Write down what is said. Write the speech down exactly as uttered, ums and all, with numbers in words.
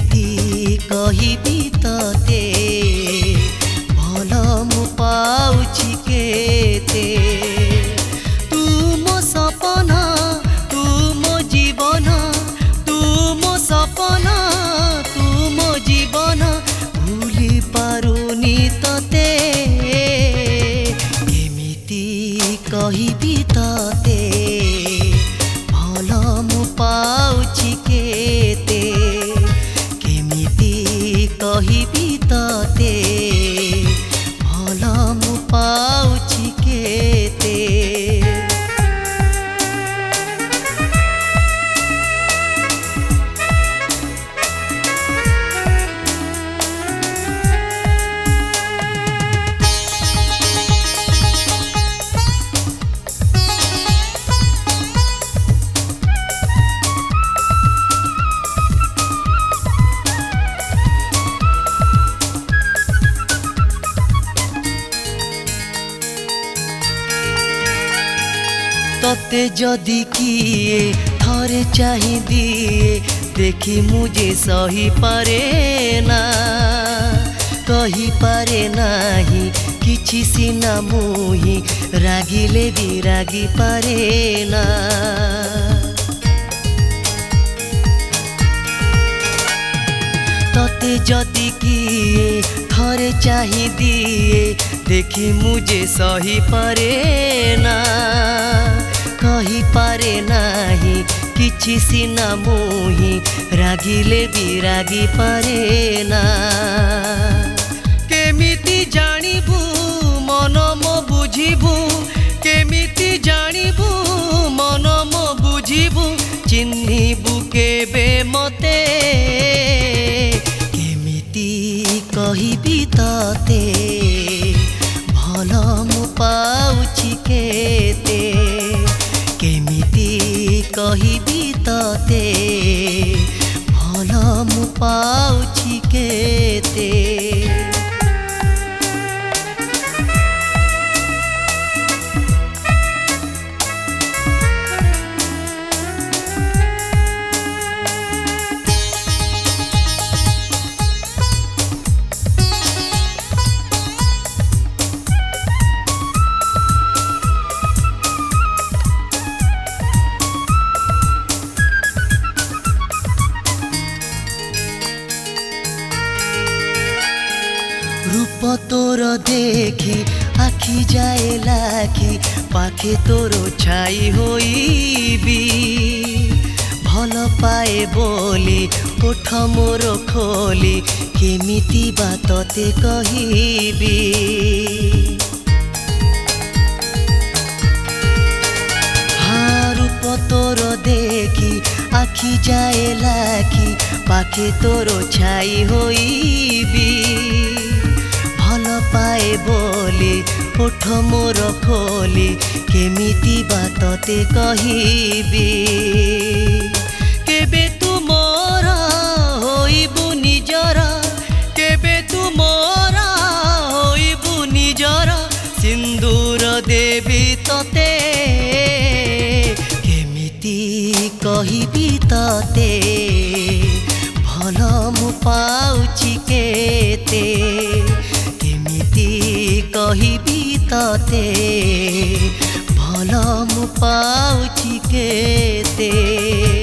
केमिति कहिबी तते भल मु पाउछि केते तू मो सपन तू मो जीवन तू मो सपन तू मो जीवन भूली पारुनी तते केमिति कहिबी तते भल मु पाउछि केते केमिति कहिबी तते भल मु पाउछि केते। तते जदि किए थरे चाहि दिए देखी मुझे सही पारे ना कही पारे नाही किछि सिना मुही रागिले भी रागी पारे ना तते जदि किए थरे चाहि दिए देखी मुझे सही पारे ना कही पारे नाही किछि सिना मुही रागिले भी रागी पारे ना केमिति जानिबू मन मो बुझिबू केमिति जानिबू मन मो बुझिबू चिन्हिबू केबे मते केमिति कहिबी तते भल मु पाउछि केते केमिति कहिबी तते भल मु पाउछि केते। रूप तोर देखी आखि जाए लाखी पाखे तोर छाई होइबी भल पाए बोली ओठ मोर खोली केमिति बा तते कहिबी हाँ रूप तोर देखी आखि जाए लाखी पाखे तोर छाई होइबी भल पाए बोली ओठ मोर खोली केमिति बा तते कहिबी केबे तू मोर होइबू निजर केबे तू मोर होइबू निजर सिंदूर देवी तते केमिति कहिबी तते भल मु पाउछि केते केमिति कहिबी तते भल मु पाउछि केते।